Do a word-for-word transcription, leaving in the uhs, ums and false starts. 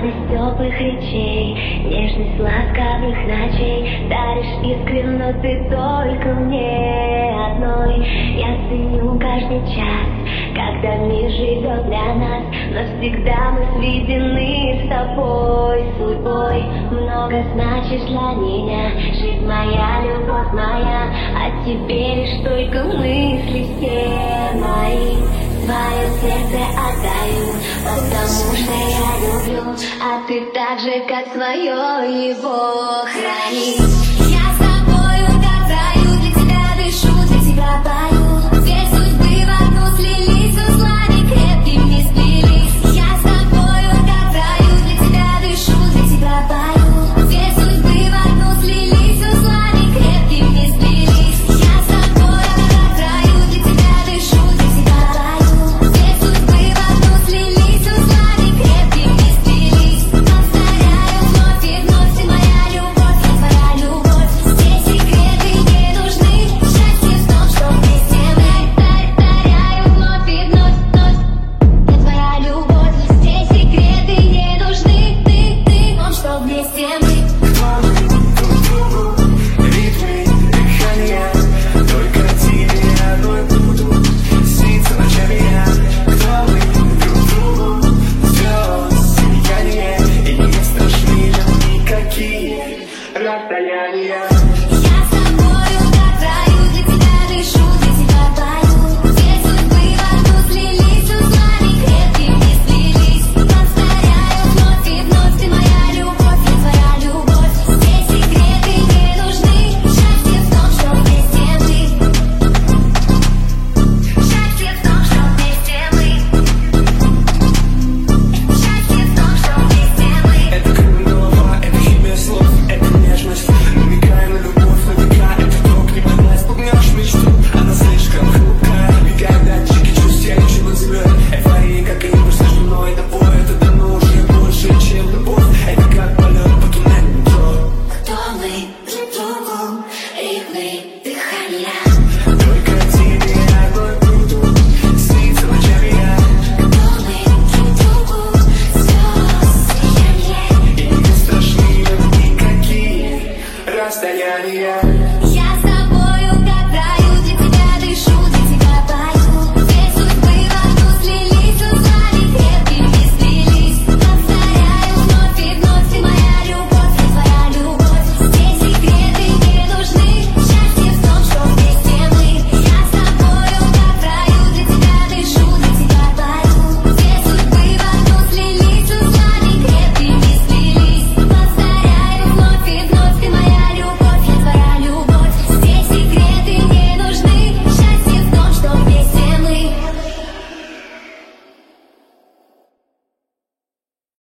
сладость теплых речей, нежность ласковых ночей. Даришь искренно ты только мне одной. Я ценю каждый час, когда мир живет для нас. Навсегда мы сведены с тобой судьбой. Много значишь для меня, жизнь моя, любовь моя. О тебе лишь только мысли все мои. Свое сердце отдаю, потому что я люблю, а ты так же, как свое, его храни.